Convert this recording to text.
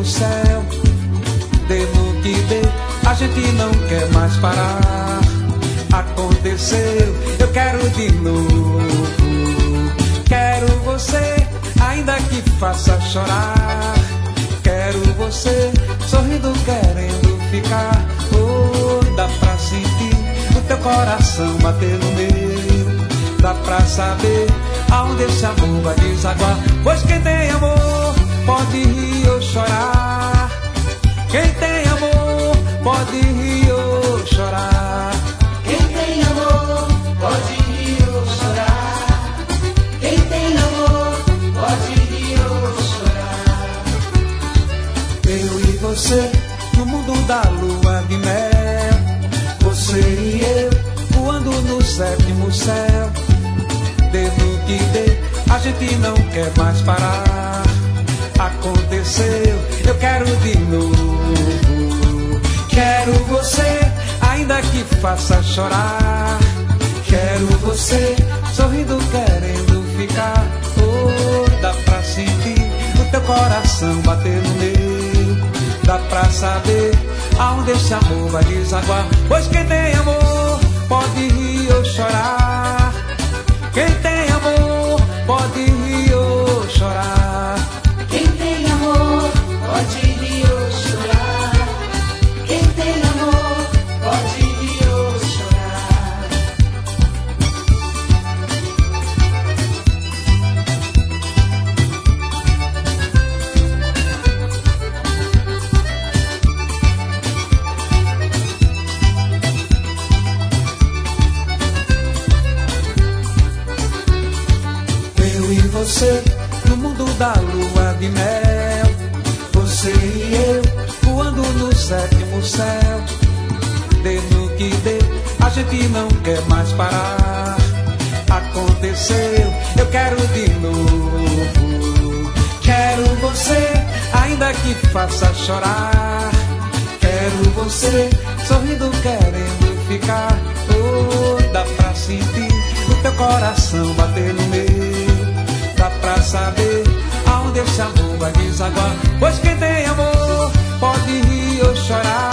sétimo céu. Dê no que dê, a gente não quer mais parar. Aconteceu, eu quero de novo. Quero você, ainda que faça chorar. Quero você, sorrindo, querendo ficar. Oh, dá pra sentir o teu coração bater no meu. Dá pra saber aonde esse amor vai desaguar. Pois quem tem amor pode rir ou chorar. Quem tem amor pode rir ou chorar. Quem tem amor pode rir ou chorar. Quem tem amor pode rir ou chorar. Eu e você no mundo da lua de mel. Você e eu voando no sétimo céu. Dê no que dê, a gente não quer mais parar. Aconteceu, eu quero de novo. Quero você, ainda que faça chorar. Quero você, sorrindo, querendo ficar. Oh, dá pra sentir o teu coração bater no meu. Dá pra saber aonde esse amor vai desaguar. Pois quem tem amor pode rir ou chorar. Quem tem amor pode rir ou chorar. Quem tem amor pode rir ou chorar. Quem tem amor pode rir ou chorar. Eu e você no mundo da lua de mel. Você e eu voando no sétimo céu. Dê no que dê, a gente não quer mais parar. Aconteceu, eu quero de novo. Quero você, ainda que faça chorar. Quero você, sorrindo, querendo ficar. Oh, dá pra sentir o teu coração bater no meu. Dá pra saber aonde esse amor vai desaguar. Pois quem tem amor pode rir ou chorar.